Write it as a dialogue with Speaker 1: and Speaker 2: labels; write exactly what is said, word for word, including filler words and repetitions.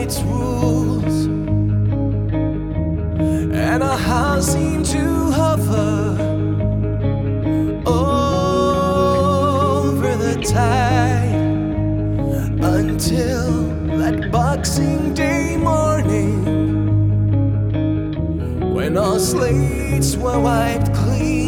Speaker 1: its rules, and our hearts seem to hover over the tide until that Boxing Day morning, when our slates were wiped clean.